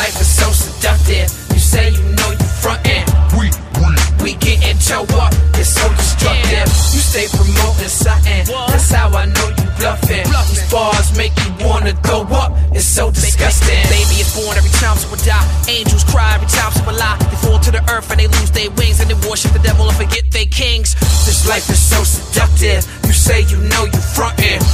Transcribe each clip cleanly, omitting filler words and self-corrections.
life is so seductive. You say you know you frontin'. We getting toe up, it's so destructive. You stay promoting something, that's how I know you bluffing. These bars make you wanna throw up, it's so disgusting. Baby is born every time someone die. Angels cry every time someone lie. They fall to the earth and they lose their wings, and they worship the devil and forget they kings. This life is so seductive. You say you know you frontin'.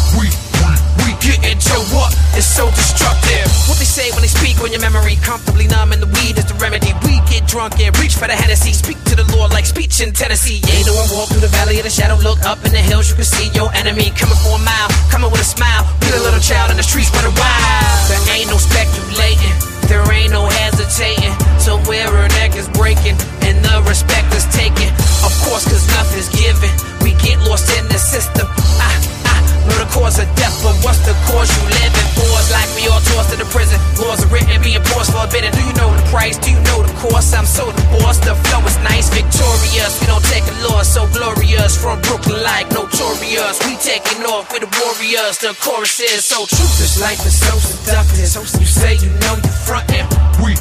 We getting toe up, it's so destructive. What they say when they speak on your memory, comfortably numb, and the weed is the remedy. We get drunk and reach for the Hennessy, speak to the Lord like speech in Tennessee. Yeah, though I walk through the valley of the shadow, look up in the hills, you can see your enemy coming for a mile, coming with a smile. We the little child in the streets running wild. There ain't no speculating, there ain't no hesitating. So where our neck is breaking and the respect is taken, of course, cause nothing's given. We get lost in the system. Know the cause of death, but what's the cause you living for? It's like we all tossed to the prison. Laws are written, being forced, forbidden. Do you know the price? Do you know the cost? I'm so divorced. The flow is nice, victorious. We don't take a loss, so glorious. From Brooklyn like notorious. We taking off with the warriors. The chorus is so true. This life is so seductive. You say you know you frontin'.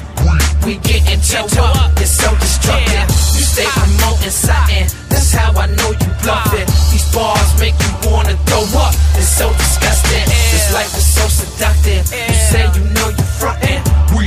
We getting toe up, it's so destructive. You stay promoting something, that's how I know you bluffing. These bars make you wanna throw up, it's so disgusting. This life is so seductive. You say you know you frontin'.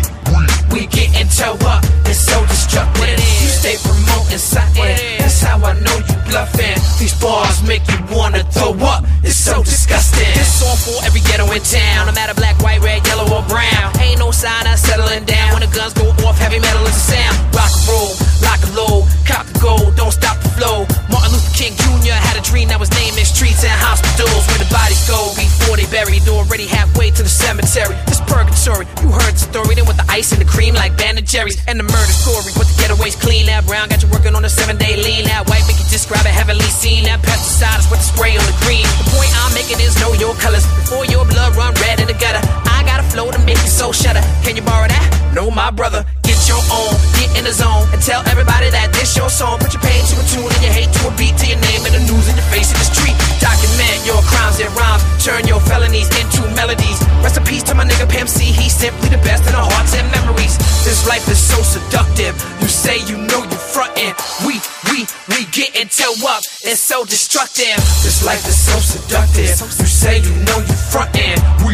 We getting toe up, it's so destructive. You stay promoting something, that's how I know you bluffing. These bars make you wanna throw up, it's so disgusting. This song for every ghetto in town, no matter black, white, red, yellow, or brown. Ain't no sign of settling down. When the guns go off, heavy metal is the sound. Rock and roll, lock and load, cop the gold, don't stop the flow. Martin Luther King Jr. had a dream that was naming streets and hospitals where the bodies go before they buried. Already halfway to the cemetery. This purgatory, you heard the story. Then with the ice and the cream like Ben and Jerry's, and the murder story with the getaways clean. That brown got you working on a 7-day lean. That white make you describe a heavenly scene. That pesticide is with the spray on the green. The point I'm making is know your colors before your blood run red in the gutter. I got a flow to make you so shudder. Can you borrow that? No, my brother. Get your own, get in the zone, and tell everybody that this your song. Put your pain to a tune and your hate to a beat, to your name in the news in your face in the street. Document your crimes and rhymes, turn your felonies into melodies. Rest in peace to my nigga Pimp C, he's simply the best in our hearts and memories. This life is so seductive. You say you know you frontin'. We getting toe up, it's so destructive. This life is so seductive. You say you know you frontin'.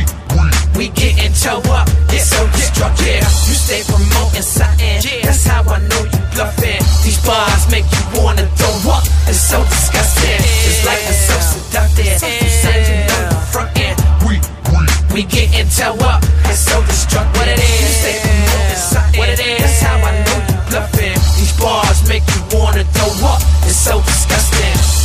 We getting toe up, it's so destructive. You stay promoting something, that's how I know you bluffing. These bars make you wanna throw up, it's so disgusting. This life is so seductive. You say you know you frontin'. We getting toe up, it's so destructive. What it is, you stay promoting something, what it is, that's how I know you bluffing. These bars make you wanna throw up, it's so disgusting.